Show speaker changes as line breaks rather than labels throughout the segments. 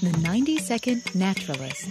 The 90-Second Naturalist.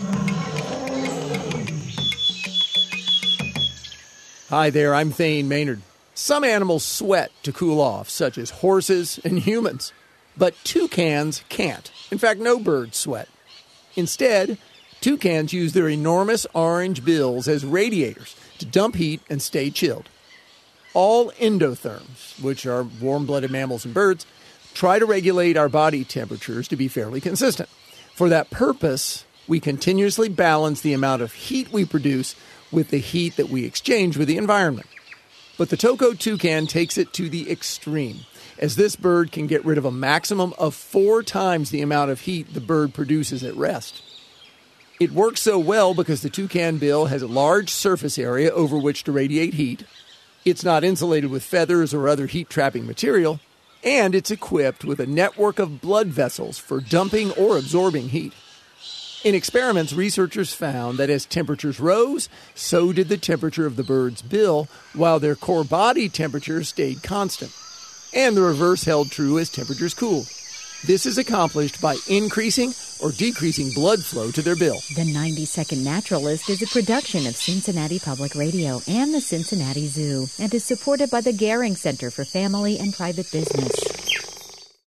Hi there, I'm Thane Maynard. Some animals sweat to cool off, such as horses and humans. But toucans can't. In fact, no birds sweat. Instead, toucans use their enormous orange bills as radiators to dump heat and stay chilled. All endotherms, which are warm-blooded mammals and birds, try to regulate our body temperatures to be fairly consistent. For that purpose, we continuously balance the amount of heat we produce with the heat that we exchange with the environment. But the Toco toucan takes it to the extreme, as this bird can get rid of a maximum of 4 times the amount of heat the bird produces at rest. It works so well because the toucan bill has a large surface area over which to radiate heat. It's not insulated with feathers or other heat-trapping material, and it's equipped with a network of blood vessels for dumping or absorbing heat. In experiments, researchers found that as temperatures rose, so did the temperature of the bird's bill, while their core body temperature stayed constant. And the reverse held true as temperatures cooled. This is accomplished by increasing or decreasing blood flow to their bill.
The 90-Second Naturalist is a production of Cincinnati Public Radio and the Cincinnati Zoo and is supported by the Gehring Center for Family and Private Business.